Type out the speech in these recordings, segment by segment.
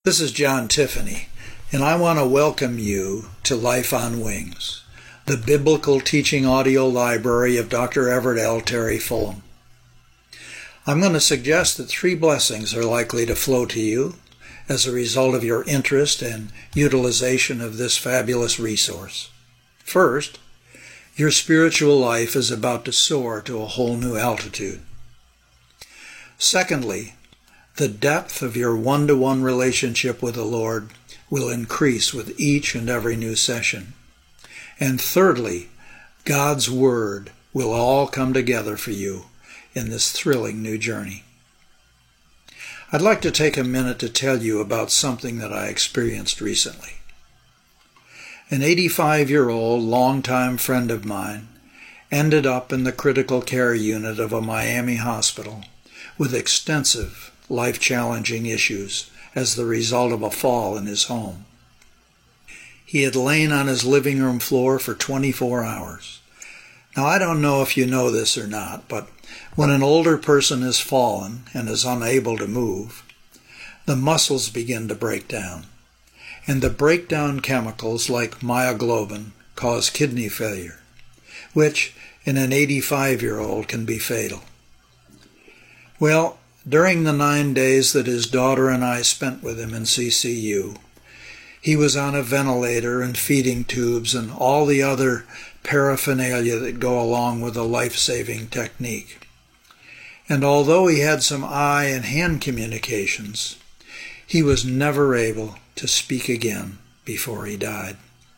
This is John Tiffany, and I want to welcome you to Life on Wings, the biblical teaching audio library of Dr. Everett L. Terry Fulham. I'm going to suggest that 3 blessings are likely to flow to you as a result of your interest and utilization of this fabulous resource. First, your spiritual life is about to soar to a whole new altitude. Secondly, the depth of your one-to-one relationship with the Lord will increase with each and every new session. And thirdly, God's Word will all come together for you in this thrilling new journey. I'd like to take a minute to tell you about something that I experienced recently. An 85-year-old longtime friend of mine ended up in the critical care unit of a Miami hospital with extensive life-challenging issues as the result of a fall in his home. He had lain on his living room floor for 24 hours. Now, I don't know if you know this or not, but when an older person has fallen and is unable to move, the muscles begin to break down, and the breakdown chemicals like myoglobin cause kidney failure, which in an 85-year-old can be fatal. Well, during the 9 days that his daughter and I spent with him in CCU, he was on a ventilator and feeding tubes and all the other paraphernalia that go along with a life-saving technique. And although he had some eye and hand communications, he was never able to speak again before he died.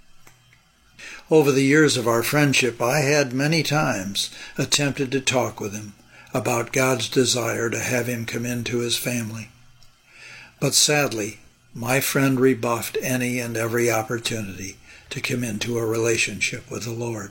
Over the years of our friendship, I had many times attempted to talk with him about God's desire to have him come into his family. But sadly, my friend rebuffed any and every opportunity to come into a relationship with the Lord.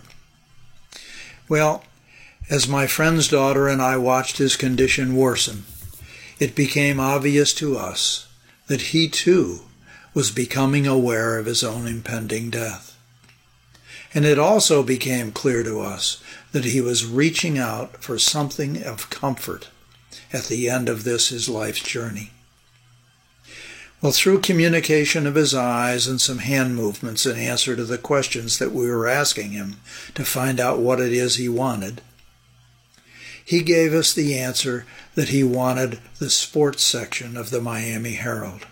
Well, as my friend's daughter and I watched his condition worsen, it became obvious to us that he too was becoming aware of his own impending death. And it also became clear to us that he was reaching out for something of comfort at the end of this his life's journey. Well, through communication of his eyes and some hand movements in answer to the questions that we were asking him to find out what it is he wanted, he gave us the answer that he wanted the sports section of the Miami Herald.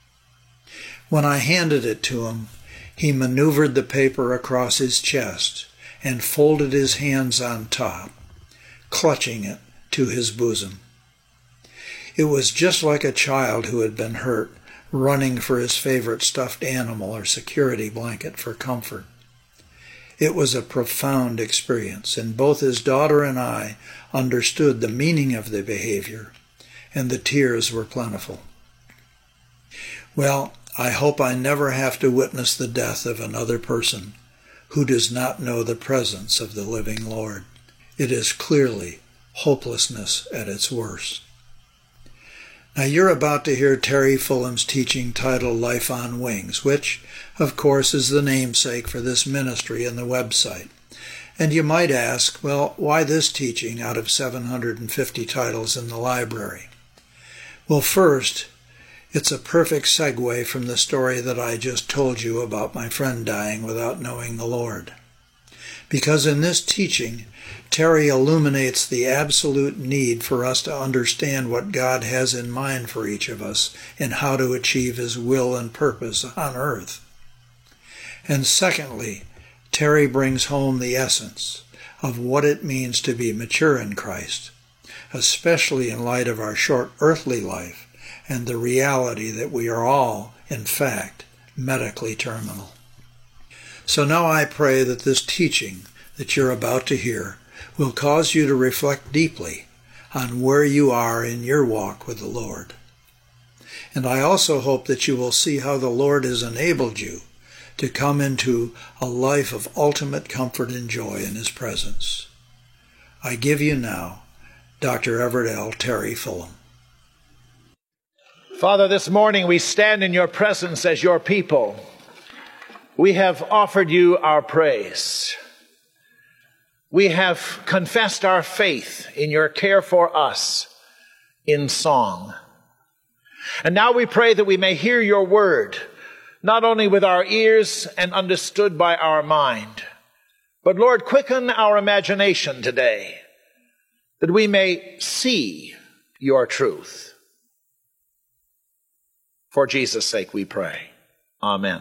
When I handed it to him, he maneuvered the paper across his chest and folded his hands on top, clutching it to his bosom. It was just like a child who had been hurt, running for his favorite stuffed animal or security blanket for comfort. It was a profound experience, and both his daughter and I understood the meaning of the behavior, and the tears were plentiful. Well, I hope I never have to witness the death of another person who does not know the presence of the living Lord. It is clearly hopelessness at its worst. Now, you're about to hear Terry Fulham's teaching titled Life on Wings, which, of course, is the namesake for this ministry and the website. And you might ask, well, why this teaching out of 750 titles in the library? Well, first, it's a perfect segue from the story that I just told you about my friend dying without knowing the Lord. Because in this teaching, Terry illuminates the absolute need for us to understand what God has in mind for each of us and how to achieve His will and purpose on earth. And secondly, Terry brings home the essence of what it means to be mature in Christ, especially in light of our short earthly life and the reality that we are all, in fact, medically terminal. So now I pray that this teaching that you're about to hear will cause you to reflect deeply on where you are in your walk with the Lord. And I also hope that you will see how the Lord has enabled you to come into a life of ultimate comfort and joy in His presence. I give you now Dr. Everett L. Terry Fulham. Father, this morning we stand in your presence as your people. We have offered you our praise. We have confessed our faith in your care for us in song. And now we pray that we may hear your word, not only with our ears and understood by our mind, but Lord, quicken our imagination today, that we may see your truth. For Jesus' sake we pray. Amen.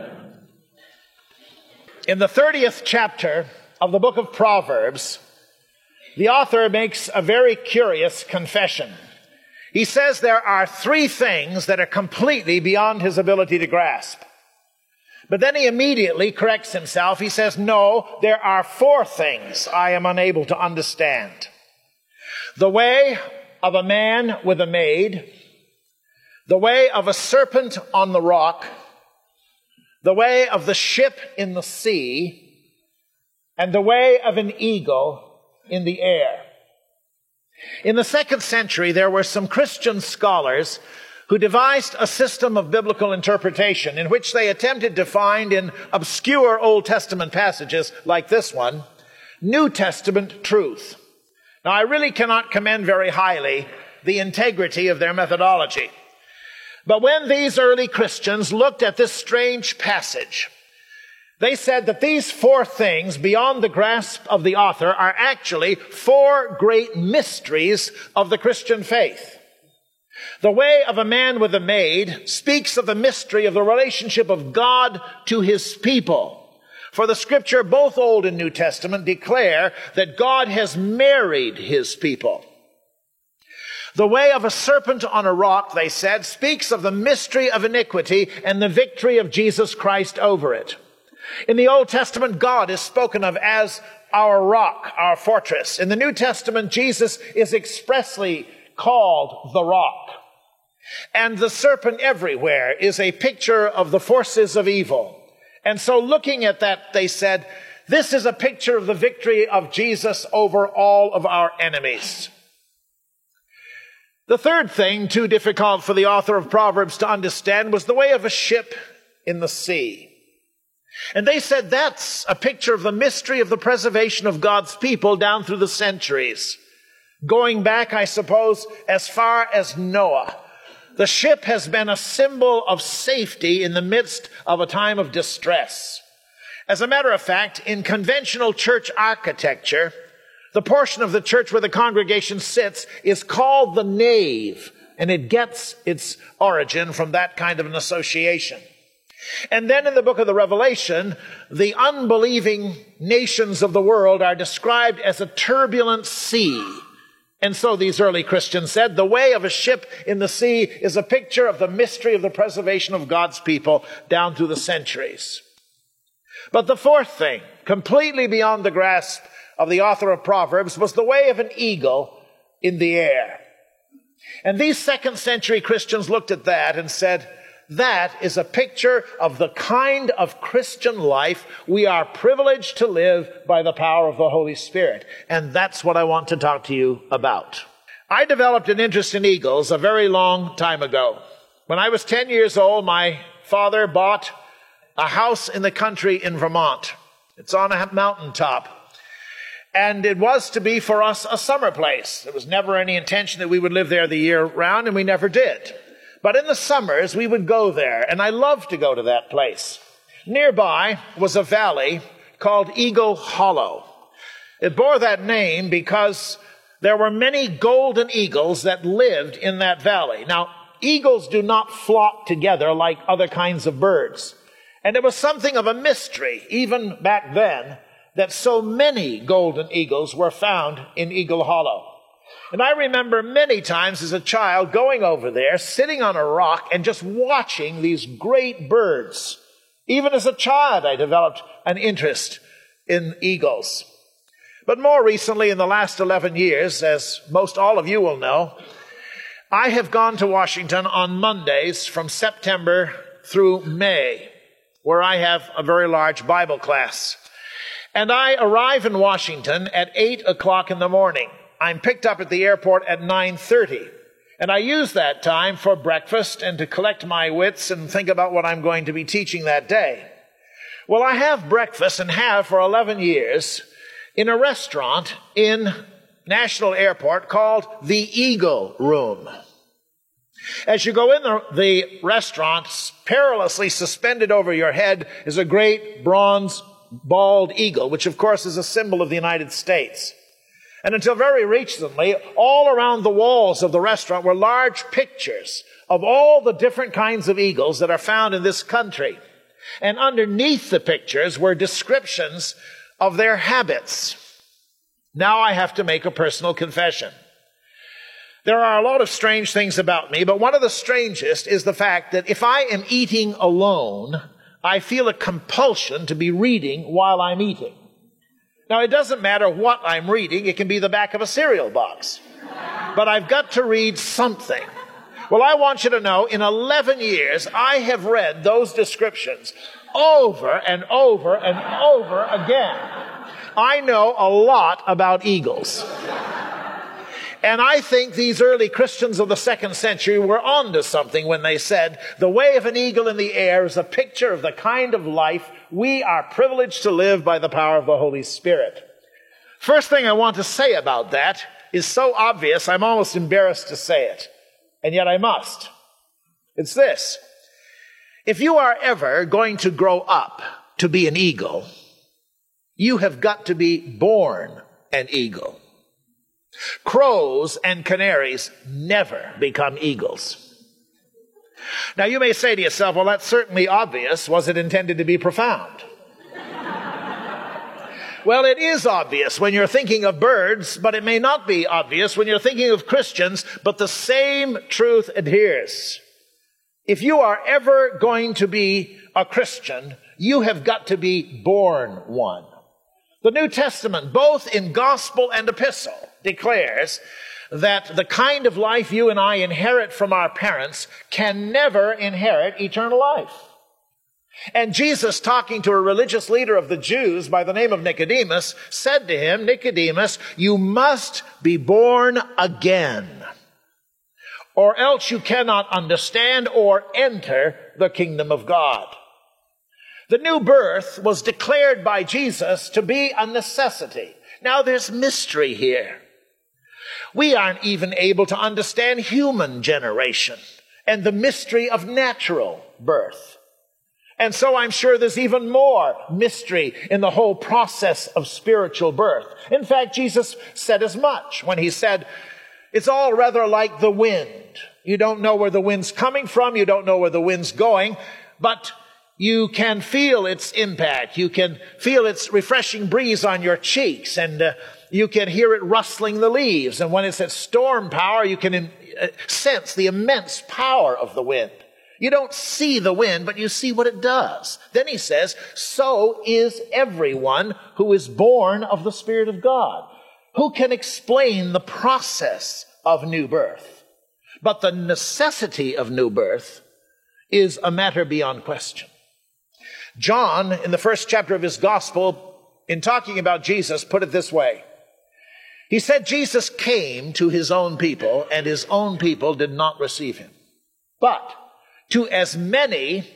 In the 30th chapter of the book of Proverbs, the author makes a very curious confession. He says there are 3 things that are completely beyond his ability to grasp. But then he immediately corrects himself. He says, no, there are 4 things I am unable to understand. The way of a man with a maid, the way of a serpent on the rock, the way of the ship in the sea, and the way of an eagle in the air. In the 2nd century, there were some Christian scholars who devised a system of biblical interpretation in which they attempted to find in obscure Old Testament passages like this one, New Testament truth. Now, I really cannot commend very highly the integrity of their methodology. But when these early Christians looked at this strange passage, they said that these 4 things beyond the grasp of the author are actually 4 great mysteries of the Christian faith. The way of a man with a maid speaks of the mystery of the relationship of God to his people. For the scripture, both Old and New Testament, declare that God has married his people. The way of a serpent on a rock, they said, speaks of the mystery of iniquity and the victory of Jesus Christ over it. In the Old Testament, God is spoken of as our rock, our fortress. In the New Testament, Jesus is expressly called the rock. And the serpent everywhere is a picture of the forces of evil. And so looking at that, they said, this is a picture of the victory of Jesus over all of our enemies. The 3rd thing, too difficult for the author of Proverbs to understand, was the way of a ship in the sea. And they said that's a picture of the mystery of the preservation of God's people down through the centuries. Going back, I suppose, as far as Noah. The ship has been a symbol of safety in the midst of a time of distress. As a matter of fact, in conventional church architecture, the portion of the church where the congregation sits is called the nave, and it gets its origin from that kind of an association. And then in the book of the Revelation, the unbelieving nations of the world are described as a turbulent sea. And so these early Christians said, the way of a ship in the sea is a picture of the mystery of the preservation of God's people down through the centuries. But the 4th thing, completely beyond the grasp of the author of Proverbs, was the way of an eagle in the air. And these 2nd century Christians looked at that and said, that is a picture of the kind of Christian life we are privileged to live by the power of the Holy Spirit. And that's what I want to talk to you about. I developed an interest in eagles a very long time ago. When I was 10 years old, my father bought a house in the country in Vermont. It's on a mountaintop. And it was to be for us a summer place. There was never any intention that we would live there the year round, and we never did. But in the summers, we would go there, and I loved to go to that place. Nearby was a valley called Eagle Hollow. It bore that name because there were many golden eagles that lived in that valley. Now, eagles do not flock together like other kinds of birds. And it was something of a mystery, even back then, that so many golden eagles were found in Eagle Hollow. And I remember many times as a child going over there, sitting on a rock and just watching these great birds. Even as a child, I developed an interest in eagles. But more recently, in the last 11 years, as most all of you will know, I have gone to Washington on Mondays from September through May, where I have a very large Bible class. And I arrive in Washington at 8 o'clock in the morning. I'm picked up at the airport at 9:30. And I use that time for breakfast and to collect my wits and think about what I'm going to be teaching that day. Well, I have breakfast and have for 11 years in a restaurant in National Airport called the Eagle Room. As you go in the restaurant, perilously suspended over your head is a great bronze bald eagle, which of course is a symbol of the United States. And until very recently, all around the walls of the restaurant were large pictures of all the different kinds of eagles that are found in this country. And underneath the pictures were descriptions of their habits. Now I have to make a personal confession. There are a lot of strange things about me, but one of the strangest is the fact that if I am eating alone, I feel a compulsion to be reading while I'm eating. Now, it doesn't matter what I'm reading. It can be the back of a cereal box. But I've got to read something. Well, I want you to know, in 11 years, I have read those descriptions over and over and over again. I know a lot about eagles. And I think these early Christians of the 2nd century were onto something when they said, the way of an eagle in the air is a picture of the kind of life we are privileged to live by the power of the Holy Spirit. First thing I want to say about that is so obvious, I'm almost embarrassed to say it. And yet I must. It's this. If you are ever going to grow up to be an eagle, you have got to be born an eagle. Crows and canaries never become eagles. Now you may say to yourself, well, that's certainly obvious. Was it intended to be profound? Well, it is obvious when you're thinking of birds, but it may not be obvious when you're thinking of Christians, but the same truth adheres. If you are ever going to be a Christian, you have got to be born one. The New Testament, both in gospel and epistle, declares that the kind of life you and I inherit from our parents can never inherit eternal life. And Jesus, talking to a religious leader of the Jews by the name of Nicodemus, said to him, Nicodemus, you must be born again, or else you cannot understand or enter the kingdom of God. The new birth was declared by Jesus to be a necessity. Now there's mystery here. We aren't even able to understand human generation and the mystery of natural birth. And so I'm sure there's even more mystery in the whole process of spiritual birth. In fact, Jesus said as much when he said, it's all rather like the wind. You don't know where the wind's coming from. You don't know where the wind's going, but you can feel its impact. You can feel its refreshing breeze on your cheeks, and you can hear it rustling the leaves. And when it's at storm power, you can sense the immense power of the wind. You don't see the wind, but you see what it does. Then he says, so is everyone who is born of the Spirit of God. Who can explain the process of new birth? But the necessity of new birth is a matter beyond question. John, in the 1st chapter of his gospel, in talking about Jesus, put it this way. He said Jesus came to his own people, and his own people did not receive him. But to as many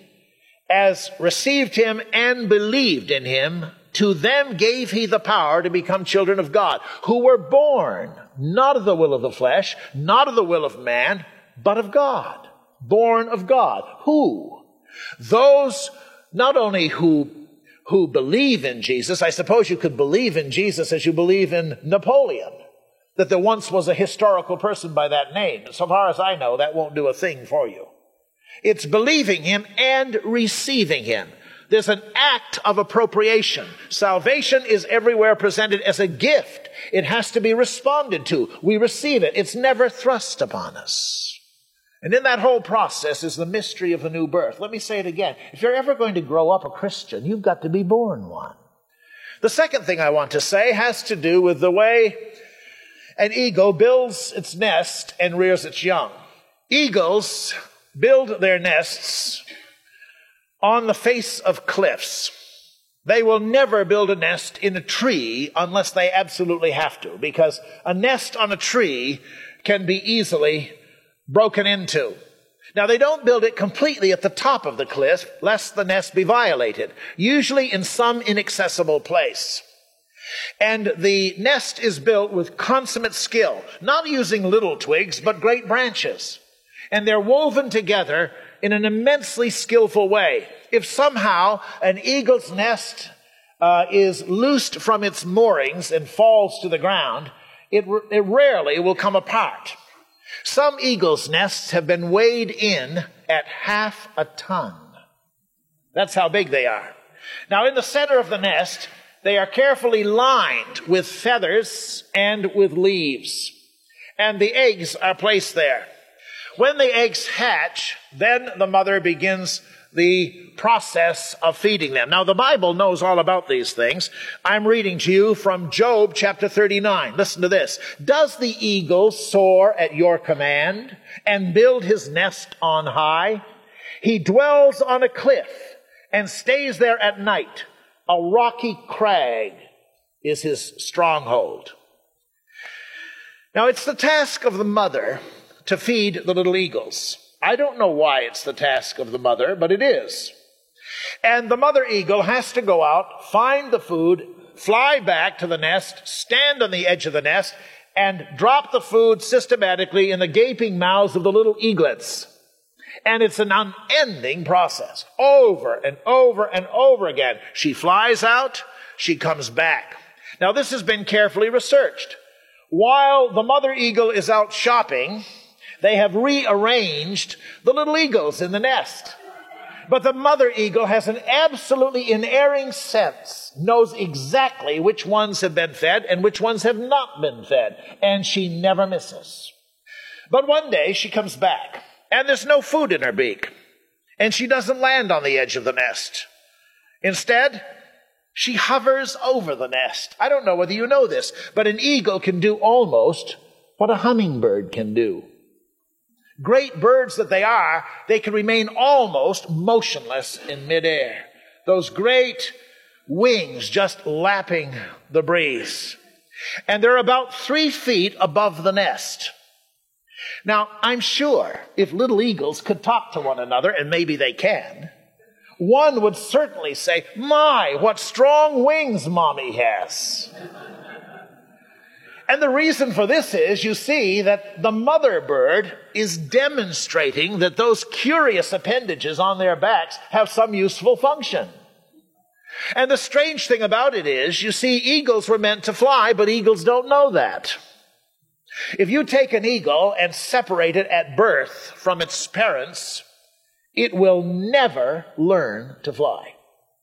as received him and believed in him, to them gave he the power to become children of God, who were born not of the will of the flesh, not of the will of man, but of God. Born of God. Who? Those not only who believe in Jesus. I suppose you could believe in Jesus as you believe in Napoleon, that there once was a historical person by that name. So far as I know, that won't do a thing for you. It's believing him and receiving him. There's an act of appropriation. Salvation is everywhere presented as a gift. It has to be responded to. We receive it. It's never thrust upon us. And in that whole process is the mystery of the new birth. Let me say it again. If you're ever going to grow up a Christian, you've got to be born one. The second thing I want to say has to do with the way an eagle builds its nest and rears its young. Eagles build their nests on the face of cliffs. They will never build a nest in a tree unless they absolutely have to, because a nest on a tree can be easily broken into. Now, they don't build it completely at the top of the cliff, lest the nest be violated, usually in some inaccessible place. And the nest is built with consummate skill, not using little twigs, but great branches. And they're woven together in an immensely skillful way. If somehow an eagle's nest is loosed from its moorings and falls to the ground, it rarely will come apart. Some eagles' nests have been weighed in at 1/2 ton. That's how big they are. Now, in the center of the nest, they are carefully lined with feathers and with leaves. And the eggs are placed there. When the eggs hatch, then the mother begins the process of feeding them. Now, the Bible knows all about these things. I'm reading to you from Job chapter 39. Listen to this. Does the eagle soar at your command and build his nest on high? He dwells on a cliff and stays there at night. A rocky crag is his stronghold. Now, it's the task of the mother to feed the little eagles. I don't know why it's the task of the mother, but it is. And the mother eagle has to go out, find the food, fly back to the nest, stand on the edge of the nest, and drop the food systematically in the gaping mouths of the little eaglets. And it's an unending process, over and over and over again. She flies out, she comes back. Now, this has been carefully researched. While the mother eagle is out shopping, they have rearranged the little eagles in the nest. But the mother eagle has an absolutely unerring sense, knows exactly which ones have been fed and which ones have not been fed, and she never misses. But one day she comes back, and there's no food in her beak, and she doesn't land on the edge of the nest. Instead, she hovers over the nest. I don't know whether you know this, but an eagle can do almost what a hummingbird can do. Great birds that they are, they can remain almost motionless in midair. Those great wings just lapping the breeze. And they're about 3 feet above the nest. Now, I'm sure if little eagles could talk to one another, and maybe they can, one would certainly say, "My, what strong wings Mommy has." And the reason for this is, you see, that the mother bird is demonstrating that those curious appendages on their backs have some useful function. And the strange thing about it is, you see, eagles were meant to fly, but eagles don't know that. If you take an eagle and separate it at birth from its parents, it will never learn to fly.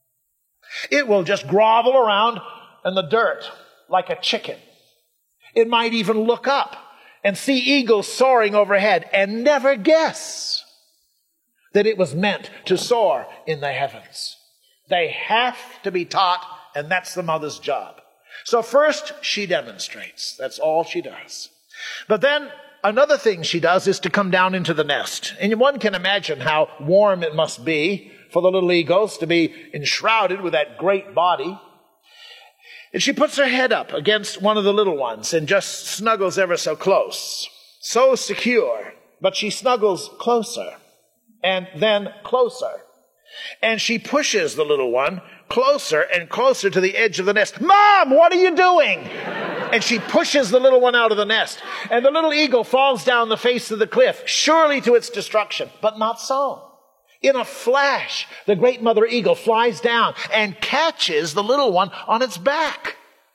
It will just grovel around in the dirt like a chicken. It might even look up and see eagles soaring overhead and never guess that it was meant to soar in the heavens. They have to be taught, and that's the mother's job. So first, she demonstrates. That's all she does. But then another thing she does is to come down into the nest. And one can imagine how warm it must be for the little eagles to be enshrouded with that great body. And she puts her head up against one of the little ones and just snuggles ever so close. So secure, but she snuggles closer and then closer. And she pushes the little one closer and closer to the edge of the nest. "Mom, what are you doing?" And she pushes the little one out of the nest. And the little eagle falls down the face of the cliff, surely to its destruction. But not so. In a flash, the great mother eagle flies down and catches the little one on its back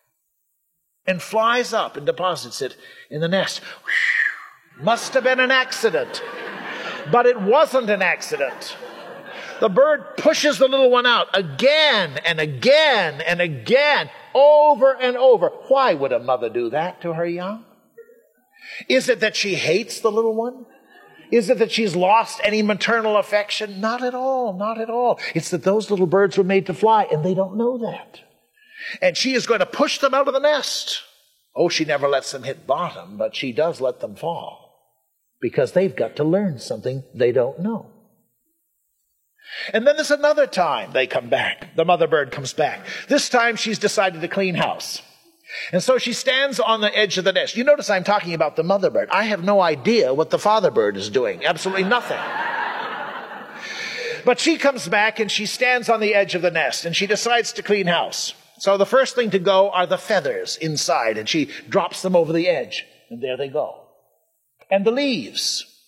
and flies up and deposits it in the nest. Whew. Must have been an accident. But it wasn't an accident. The bird pushes the little one out again and again and again, over and over. Why would a mother do that to her young? Is it that she hates the little one? Is it that she's lost any maternal affection? Not at all, not at all. It's that those little birds were made to fly, and they don't know that. And she is going to push them out of the nest. Oh, she never lets them hit bottom, but she does let them fall, because they've got to learn something they don't know. And then there's another time they come back. The mother bird comes back. This time she's decided to clean house. And so she stands on the edge of the nest. You notice I'm talking about the mother bird. I have no idea what the father bird is doing. Absolutely nothing. But she comes back and she stands on the edge of the nest and she decides to clean house. So the first thing to go are the feathers inside, and she drops them over the edge. And there they go. And the leaves.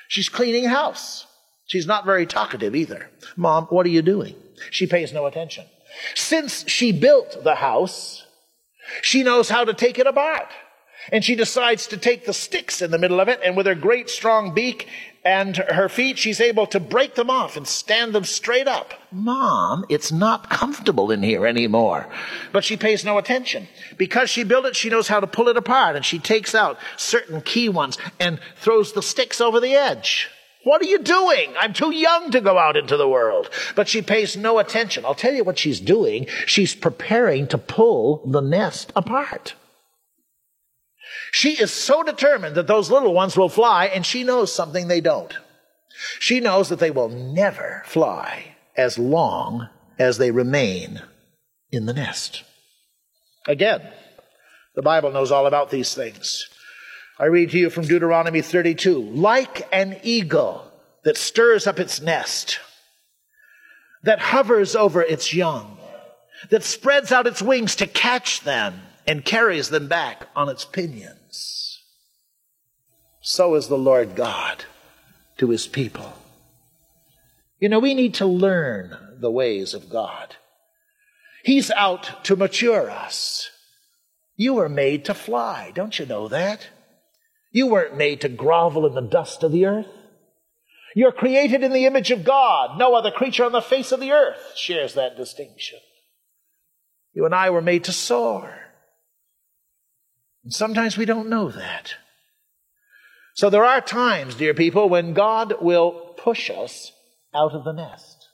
She's cleaning house. She's not very talkative either. Mom, what are you doing? She pays no attention. Since she built the house, she knows how to take it apart. And she decides to take the sticks in the middle of it, and with her great strong beak and her feet, she's able to break them off and stand them straight up. Mom, it's not comfortable in here anymore. But she pays no attention. Because she built it, she knows how to pull it apart, and she takes out certain key ones and throws the sticks over the edge. What are you doing? I'm too young to go out into the world. But she pays no attention. I'll tell you what she's doing. She's preparing to pull the nest apart. She is so determined that those little ones will fly, and she knows something they don't. She knows that they will never fly as long as they remain in the nest. Again, the Bible knows all about these things. I read to you from Deuteronomy 32. Like an eagle that stirs up its nest, that hovers over its young, that spreads out its wings to catch them and carries them back on its pinions, so is the Lord God to his people. You know, we need to learn the ways of God. He's out to mature us. You were made to fly. Don't you know that? You weren't made to grovel in the dust of the earth. You're created in the image of God. No other creature on the face of the earth shares that distinction. You and I were made to soar. And sometimes we don't know that. So there are times, dear people, when God will push us out of the nest.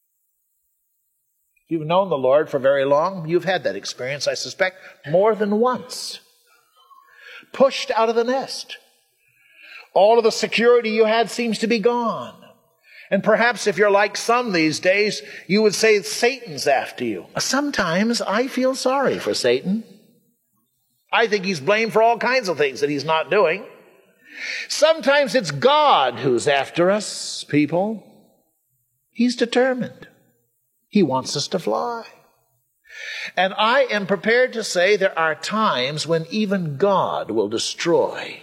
If you've known the Lord for very long, you've had that experience, I suspect, more than once. Pushed out of the nest. All of the security you had seems to be gone. And perhaps if you're like some these days, you would say Satan's after you. Sometimes I feel sorry for Satan. I think he's blamed for all kinds of things that he's not doing. Sometimes it's God who's after us, people. He's determined. He wants us to fly. And I am prepared to say there are times when even God will destroy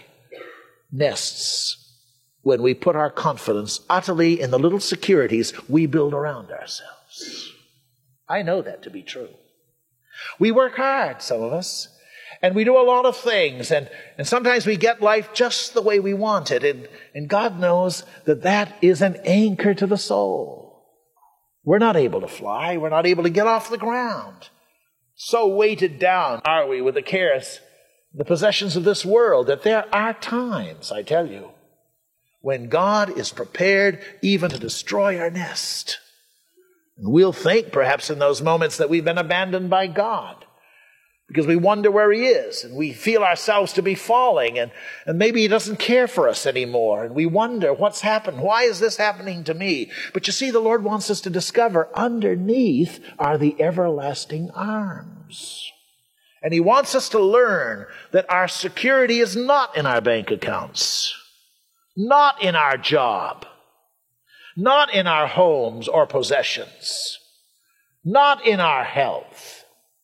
nests when we put our confidence utterly in the little securities we build around ourselves. I know that to be true. We work hard, some of us, and we do a lot of things, and sometimes we get life just the way we want it, and God knows that that is an anchor to the soul. We're not able to fly. We're not able to get off the ground. So weighted down are we with the cares, the possessions of this world, that there are times, I tell you, when God is prepared even to destroy our nest. And we'll think perhaps in those moments that we've been abandoned by God, because we wonder where he is, and we feel ourselves to be falling, and maybe he doesn't care for us anymore, and we wonder what's happened. Why is this happening to me? But you see, the Lord wants us to discover underneath are the everlasting arms. And he wants us to learn that our security is not in our bank accounts, not in our job, not in our homes or possessions, not in our health,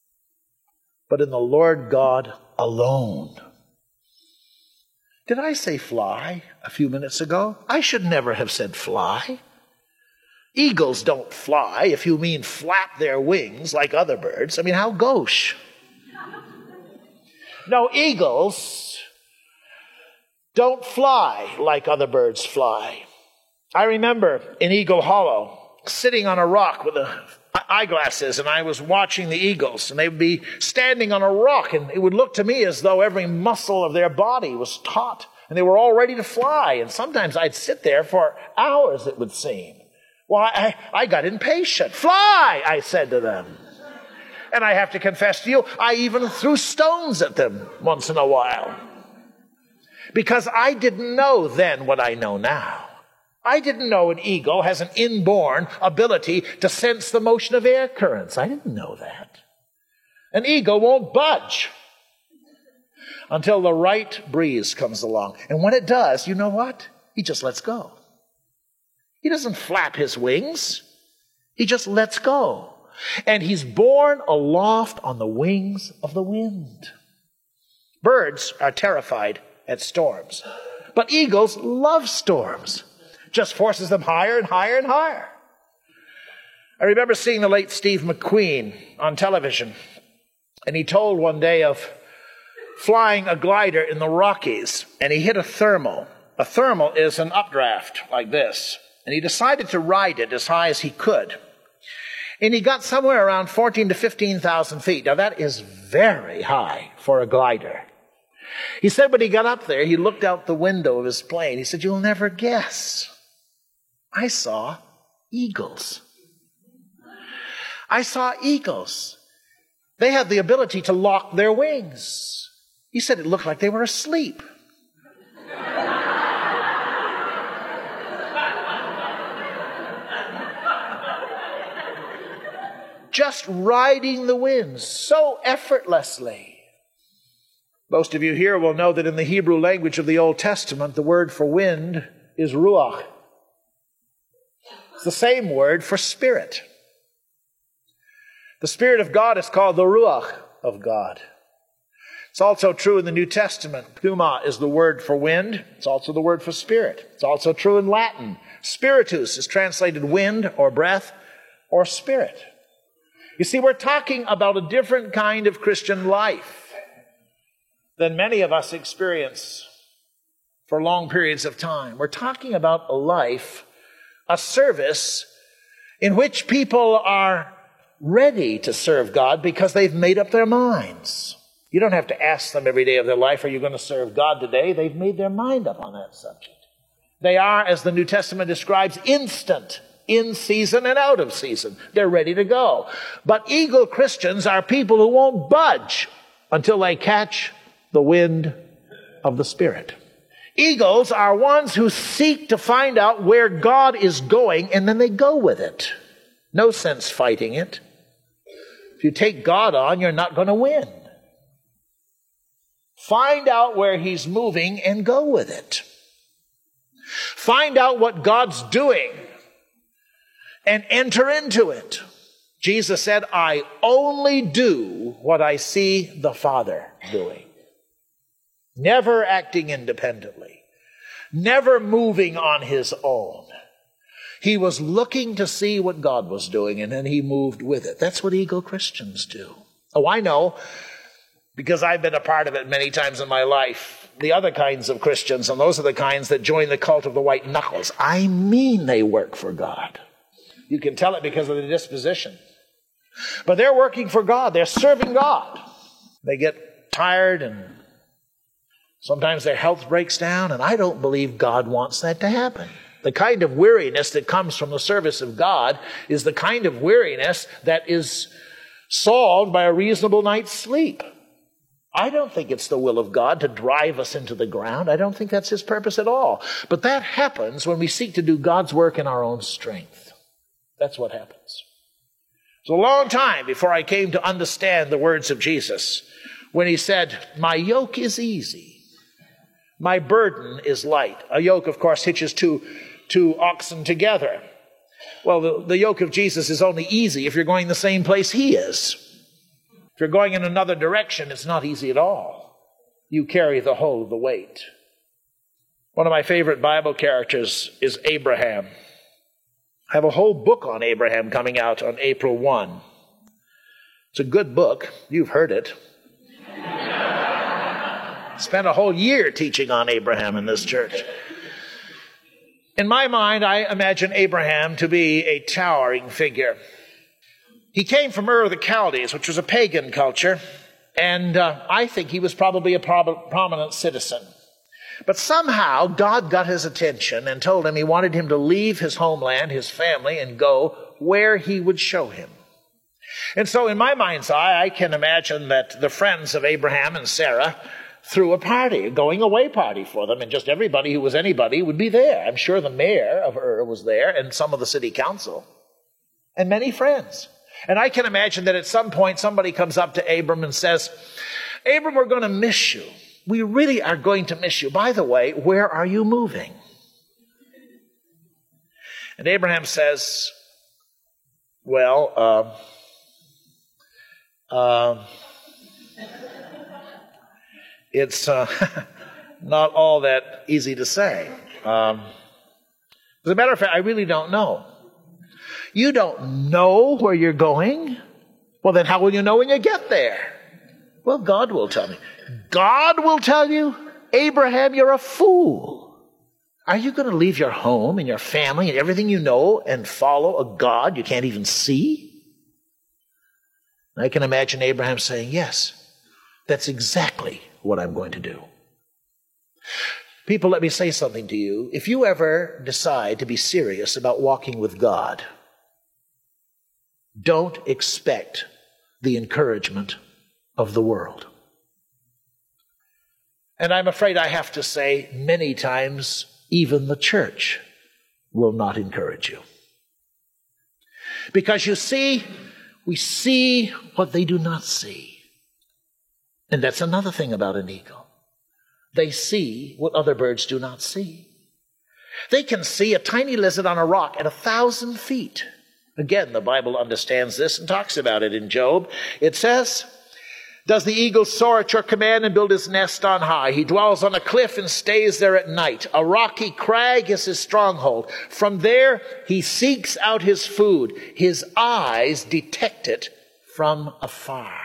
but in the Lord God alone. Did I say fly a few minutes ago? I should never have said fly. Eagles don't fly, if you mean flap their wings like other birds. I mean, how gauche. No, eagles don't fly like other birds fly. I remember in Eagle Hollow, sitting on a rock with eyeglasses, and I was watching the eagles, and they would be standing on a rock, and it would look to me as though every muscle of their body was taut, and they were all ready to fly. And sometimes I'd sit there for hours, it would seem. Well, I got impatient. Fly, I said to them. And I have to confess to you, I even threw stones at them once in a while. Because I didn't know then what I know now. I didn't know an eagle has an inborn ability to sense the motion of air currents. I didn't know that. An eagle won't budge until the right breeze comes along. And when it does, you know what? He just lets go. He doesn't flap his wings. He just lets go. And he's borne aloft on the wings of the wind. Birds are terrified at storms. But eagles love storms. Just forces them higher and higher and higher. I remember seeing the late Steve McQueen on television, and he told one day of flying a glider in the Rockies, and he hit a thermal. A thermal is an updraft like this, and he decided to ride it as high as he could. And he got somewhere around 14 to 15,000 feet. Now that is very high for a glider. He said when he got up there, he looked out the window of his plane. He said, "You'll never guess. I saw eagles. I saw eagles. They had the ability to lock their wings." He said it looked like they were asleep. Just riding the winds so effortlessly. Most of you here will know that in the Hebrew language of the Old Testament, the word for wind is ruach. It's the same word for spirit. The Spirit of God is called the ruach of God. It's also true in the New Testament. Pneuma is the word for wind. It's also the word for spirit. It's also true in Latin. Spiritus is translated wind or breath or spirit. You see, we're talking about a different kind of Christian life than many of us experience for long periods of time. We're talking about a life, a service in which people are ready to serve God because they've made up their minds. You don't have to ask them every day of their life, "Are you going to serve God today?" They've made their mind up on that subject. They are, as the New Testament describes, instant, in season and out of season. They're ready to go. But eagle Christians are people who won't budge until they catch the wind of the Spirit. Eagles are ones who seek to find out where God is going, and then they go with it. No sense fighting it. If you take God on, you're not going to win. Find out where He's moving and go with it. Find out what God's doing and enter into it. Jesus said, "I only do what I see the Father doing." Never acting independently. Never moving on his own. He was looking to see what God was doing, and then he moved with it. That's what eagle Christians do. Oh, I know, because I've been a part of it many times in my life. The other kinds of Christians, and those are the kinds that join the cult of the white knuckles. I mean they work for God. You can tell it because of the disposition. But they're working for God. They're serving God. They get tired and sometimes their health breaks down, and I don't believe God wants that to happen. The kind of weariness that comes from the service of God is the kind of weariness that is solved by a reasonable night's sleep. I don't think it's the will of God to drive us into the ground. I don't think that's His purpose at all. But that happens when we seek to do God's work in our own strength. That's what happens. It was a long time before I came to understand the words of Jesus when He said, "My yoke is easy. My burden is light." A yoke, of course, hitches two oxen together. Well, the yoke of Jesus is only easy if you're going the same place He is. If you're going in another direction, it's not easy at all. You carry the whole of the weight. One of my favorite Bible characters is Abraham. I have a whole book on Abraham coming out on April 1. It's a good book. You've heard it. Spent a whole year teaching on Abraham in this church. In my mind, I imagine Abraham to be a towering figure. He came from Ur of the Chaldees, which was a pagan culture, and I think he was probably a prominent citizen. But somehow God got his attention and told him He wanted him to leave his homeland, his family, and go where He would show him. And so in my mind's eye, I can imagine that the friends of Abraham and Sarah threw a party, a going away party for them, and just everybody who was anybody would be there. I'm sure the mayor of Ur was there, and some of the city council, and many friends. And I can imagine that at some point somebody comes up to Abram and says, "Abram, we're going to miss you. We really are going to miss you. By the way, where are you moving?" And Abraham says, "Well, it's not all that easy to say. As a matter of fact, I really don't know. You don't know where you're going? Well, then how will you know when you get there? Well, God will tell me. God will tell you? Abraham, you're a fool. Are you going to leave your home and your family and everything you know and follow a God you can't even see? I can imagine Abraham saying, yes, that's exactly what I'm going to do. People, let me say something to you. If you ever decide to be serious about walking with God, don't expect the encouragement of the world. And I'm afraid I have to say, many times, even the church will not encourage you. Because you see, we see what they do not see. And that's another thing about an eagle. They see what other birds do not see. They can see a tiny lizard on a rock at 1,000 feet. Again, the Bible understands this and talks about it in Job. It says, does the eagle soar at your command and build his nest on high? He dwells on a cliff and stays there at night. A rocky crag is his stronghold. From there, he seeks out his food. His eyes detect it from afar.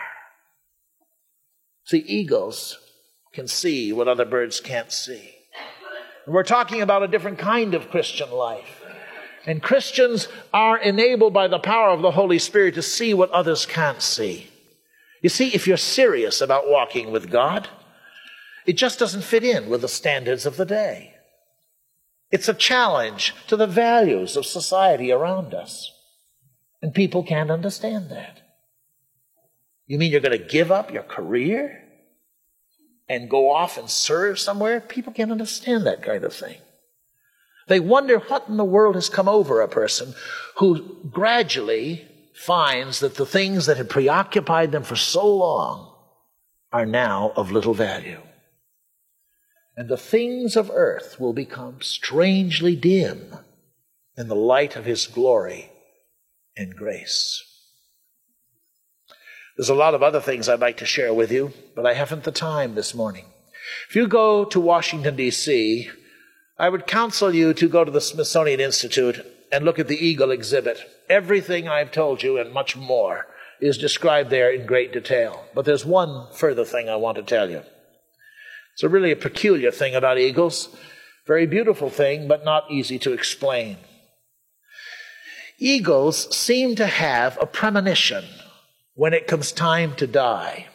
See, eagles can see what other birds can't see. And we're talking about a different kind of Christian life. And Christians are enabled by the power of the Holy Spirit to see what others can't see. You see, if you're serious about walking with God, it just doesn't fit in with the standards of the day. It's a challenge to the values of society around us. And people can't understand that. You mean you're going to give up your career and go off and serve somewhere? People can't understand that kind of thing. They wonder what in the world has come over a person who gradually finds that the things that had preoccupied them for so long are now of little value. And the things of earth will become strangely dim in the light of his glory and grace. There's a lot of other things I'd like to share with you, but I haven't the time this morning. If you go to Washington, D.C., I would counsel you to go to the Smithsonian Institute and look at the Eagle exhibit. Everything I've told you and much more is described there in great detail. But there's one further thing I want to tell you. It's really a peculiar thing about eagles. Very beautiful thing, but not easy to explain. Eagles seem to have a premonition when it comes time to die.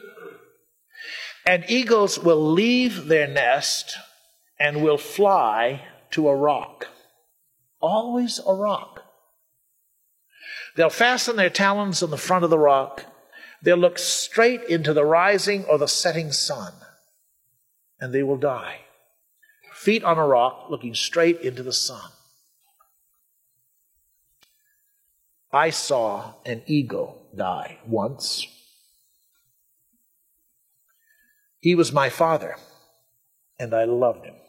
And eagles will leave their nest and will fly to a rock. Always a rock. They'll fasten their talons on the front of the rock. They'll look straight into the rising or the setting sun. And they will die. Feet on a rock, looking straight into the sun. I saw an eagle die once. He was my father, and I loved him.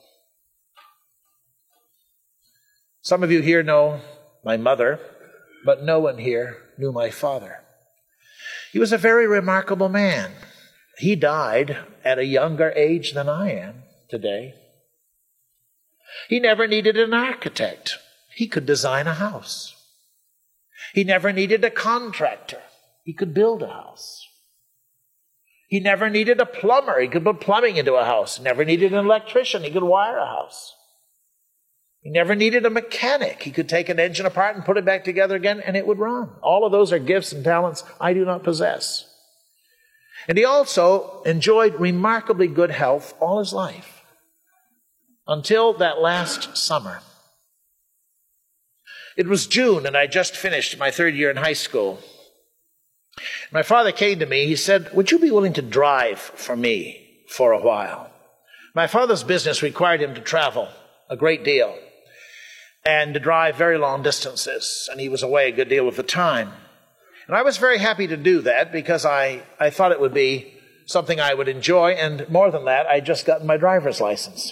Some of you here know my mother, but no one here knew my father. He was a very remarkable man. He died at a younger age than I am today. He never needed an architect. He could design a house. He never needed a contractor. He could build a house. He never needed a plumber. He could put plumbing into a house. Never needed an electrician. He could wire a house. He never needed a mechanic. He could take an engine apart and put it back together again, and it would run. All of those are gifts and talents I do not possess. And he also enjoyed remarkably good health all his life, until that last summer. It was June, and I just finished my third year in high school. My father came to me. He said, would you be willing to drive for me for a while? My father's business required him to travel a great deal and to drive very long distances, and he was away a good deal of the time. And I was very happy to do that because I thought it would be something I would enjoy, and more than that, I'd just gotten my driver's license.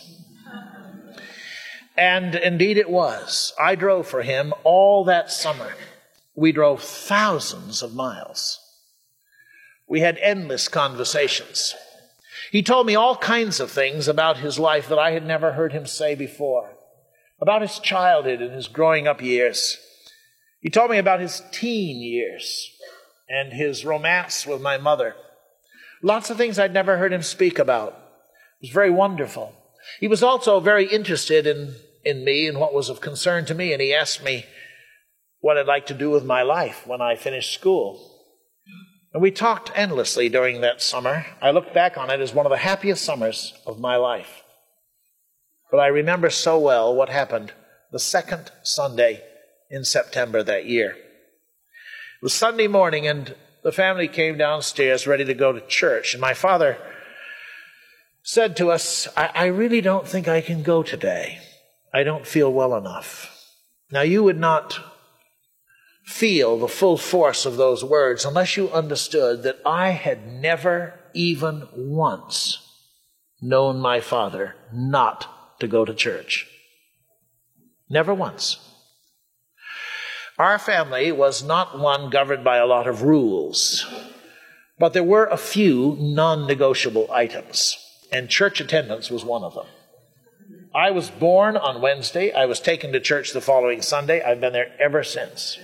And indeed it was. I drove for him all that summer. We drove thousands of miles. We had endless conversations. He told me all kinds of things about his life that I had never heard him say before, about his childhood and his growing up years. He told me about his teen years and his romance with my mother. Lots of things I'd never heard him speak about. It was very wonderful. He was also very interested in me and what was of concern to me, and he asked me what I'd like to do with my life when I finished school. And we talked endlessly during that summer. I look back on it as one of the happiest summers of my life. But I remember so well what happened the second Sunday in September that year. It was Sunday morning, and the family came downstairs ready to go to church. And my father said to us, I really don't think I can go today. I don't feel well enough. Now, you would not feel the full force of those words unless you understood that I had never even once known my father not to go to church. Never once. Our family was not one governed by a lot of rules, but there were a few non-negotiable items, and church attendance was one of them. I was born on Wednesday. I was taken to church the following Sunday. I've been there ever since.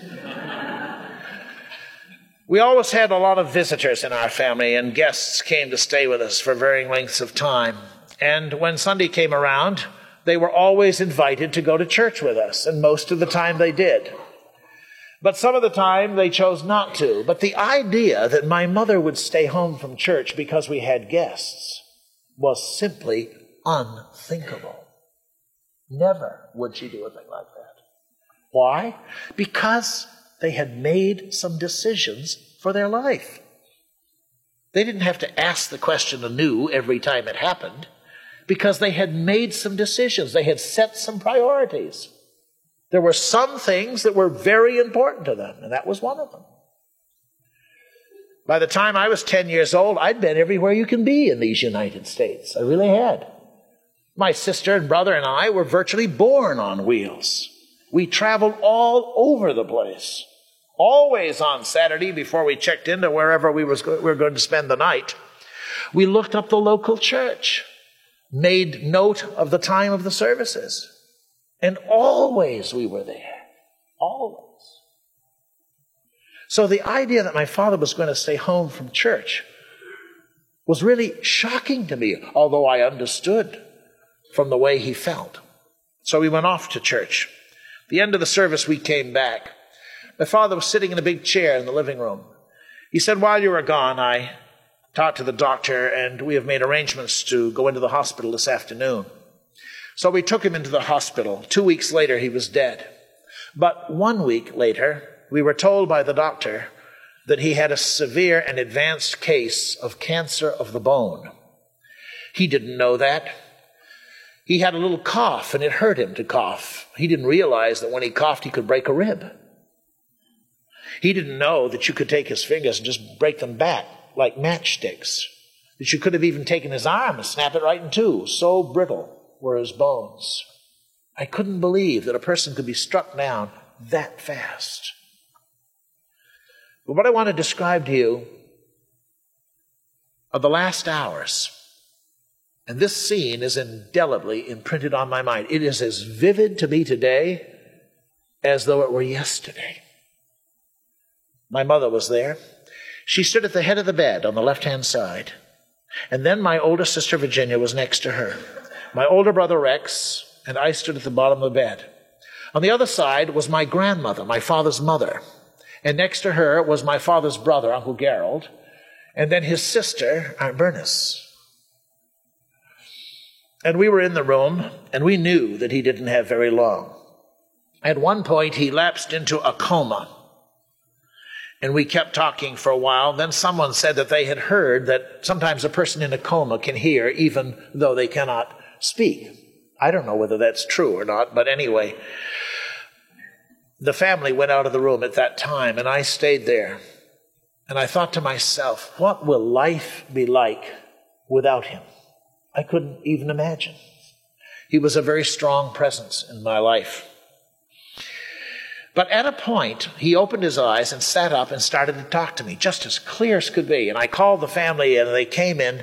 We always had a lot of visitors in our family, and guests came to stay with us for varying lengths of time. And when Sunday came around, they were always invited to go to church with us, and most of the time they did. But some of the time they chose not to. But the idea that my mother would stay home from church because we had guests was simply unthinkable. Never would she do a thing like that. Why? Because they had made some decisions for their life. They didn't have to ask the question anew every time it happened, because they had made some decisions. They had set some priorities. There were some things that were very important to them, and that was one of them. By the time I was 10 years old, I'd been everywhere you can be in these United States. I really had. My sister and brother and I were virtually born on wheels. We traveled all over the place. Always on Saturday, before we checked into wherever we were going to spend the night, we looked up the local church, made note of the time of the services, and always we were there. Always. So the idea that my father was going to stay home from church was really shocking to me, although I understood from the way he felt. So we went off to church. At the end of the service, we came back. My father was sitting in a big chair in the living room. He said, while you were gone, I talked to the doctor, and we have made arrangements to go into the hospital this afternoon. So we took him into the hospital. 2 weeks later, he was dead. But 1 week later, we were told by the doctor that he had a severe and advanced case of cancer of the bone. He didn't know that. He had a little cough, and it hurt him to cough. He didn't realize that when he coughed, he could break a rib. He didn't know that you could take his fingers and just break them back like matchsticks. That you could have even taken his arm and snap it right in two. So brittle were his bones. I couldn't believe that a person could be struck down that fast. But what I want to describe to you are the last hours. And this scene is indelibly imprinted on my mind. It is as vivid to me today as though it were yesterday. My mother was there. She stood at the head of the bed on the left-hand side. And then my older sister Virginia was next to her. My older brother Rex and I stood at the bottom of the bed. On the other side was my grandmother, my father's mother. And next to her was my father's brother, Uncle Gerald, and then his sister, Aunt Bernice. And we were in the room, and we knew that he didn't have very long. At one point, he lapsed into a coma. And we kept talking for a while. Then someone said that they had heard that sometimes a person in a coma can hear even though they cannot speak. I don't know whether that's true or not, but anyway, the family went out of the room at that time, and I stayed there. And I thought to myself, what will life be like without him? I couldn't even imagine. He was a very strong presence in my life. But at a point, he opened his eyes and sat up and started to talk to me, just as clear as could be. And I called the family, and they came in,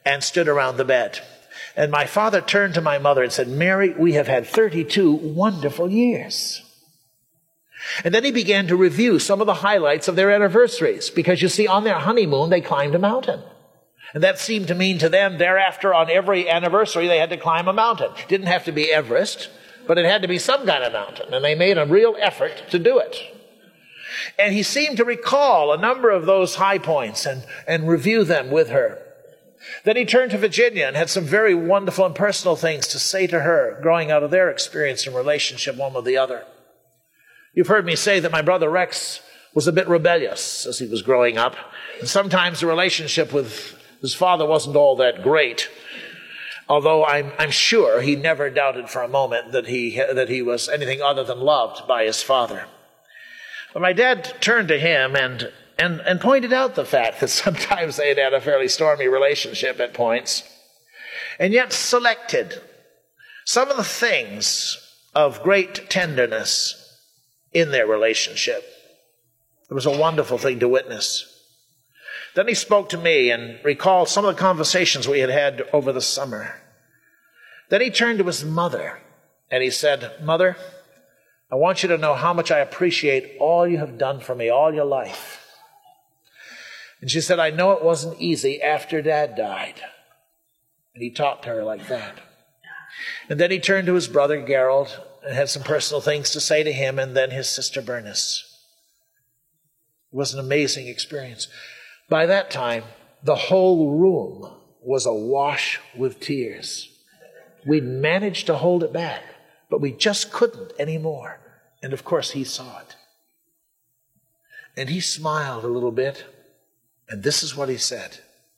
and stood around the bed. And my father turned to my mother and said, "Mary, we have had 32 wonderful years." And then he began to review some of the highlights of their anniversaries, because you see, on their honeymoon, they climbed a mountain. And that seemed to mean to them, thereafter, on every anniversary, they had to climb a mountain. It didn't have to be Everest, but it had to be some kind of mountain. And they made a real effort to do it. And he seemed to recall a number of those high points and review them with her. Then he turned to Virginia and had some very wonderful and personal things to say to her, growing out of their experience and relationship one with the other. You've heard me say that my brother Rex was a bit rebellious as he was growing up. And sometimes the relationship with his father wasn't all that great. Although I'm sure he never doubted for a moment that he was anything other than loved by his father. But my dad turned to him and pointed out the fact that sometimes they had a fairly stormy relationship at points, and yet selected some of the things of great tenderness in their relationship. It was a wonderful thing to witness. Then he spoke to me and recalled some of the conversations we had had over the summer. Then he turned to his mother and he said, "Mother, I want you to know how much I appreciate all you have done for me all your life." And she said, "I know it wasn't easy after Dad died." And he talked to her like that. And then he turned to his brother Gerald and had some personal things to say to him, and then his sister Bernice. It was an amazing experience. By that time, the whole room was awash with tears. We'd managed to hold it back, but we just couldn't anymore. And of course, he saw it. And he smiled a little bit, and this is what he said.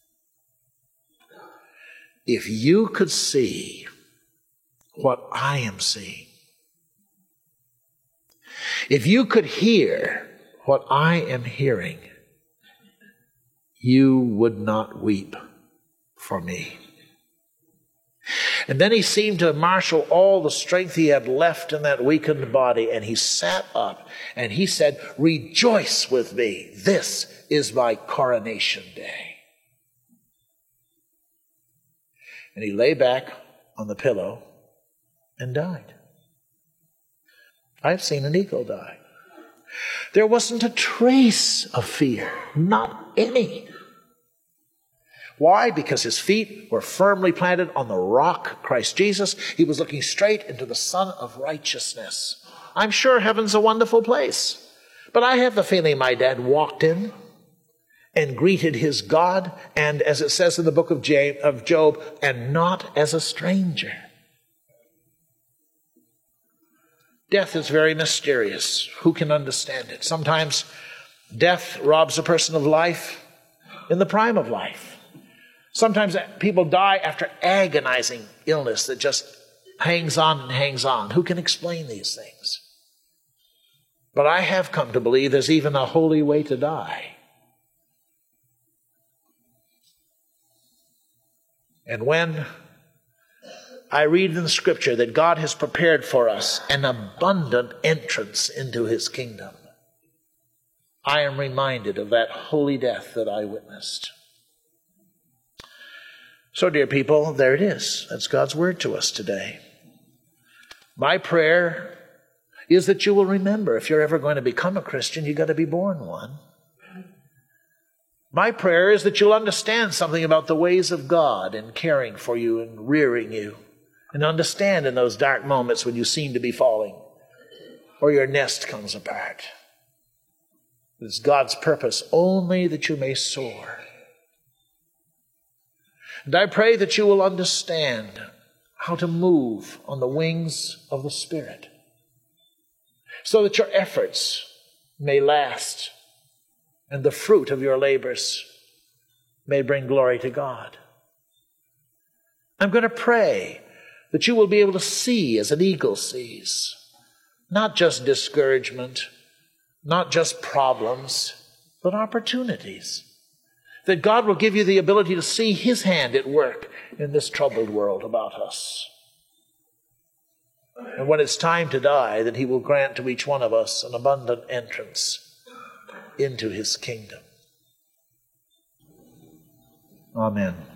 "If you could see what I am seeing, if you could hear what I am hearing, you would not weep for me." And then he seemed to marshal all the strength he had left in that weakened body, and he sat up and he said, "Rejoice with me. This is my coronation day." And he lay back on the pillow and died. I've seen an eagle die. There wasn't a trace of fear, not any. Why? Because his feet were firmly planted on the rock, Christ Jesus. He was looking straight into the Sun of Righteousness. I'm sure heaven's a wonderful place, but I have the feeling my dad walked in and greeted his God, and as it says in the book of Job, and not as a stranger. Death is very mysterious. Who can understand it? Sometimes death robs a person of life in the prime of life. Sometimes people die after agonizing illness that just hangs on and hangs on. Who can explain these things? But I have come to believe there's even a holy way to die. And when I read in the Scripture that God has prepared for us an abundant entrance into His kingdom, I am reminded of that holy death that I witnessed. So, dear people, there it is. That's God's word to us today. My prayer is that you will remember, if you're ever going to become a Christian, you've got to be born one. My prayer is that you'll understand something about the ways of God in caring for you and rearing you, and understand in those dark moments when you seem to be falling or your nest comes apart. It's God's purpose only that you may soar. And I pray that you will understand how to move on the wings of the Spirit, so that your efforts may last and the fruit of your labors may bring glory to God. I'm going to pray that you will be able to see as an eagle sees, not just discouragement, not just problems, but opportunities. That God will give you the ability to see His hand at work in this troubled world about us. And when it's time to die, that He will grant to each one of us an abundant entrance into His kingdom. Amen.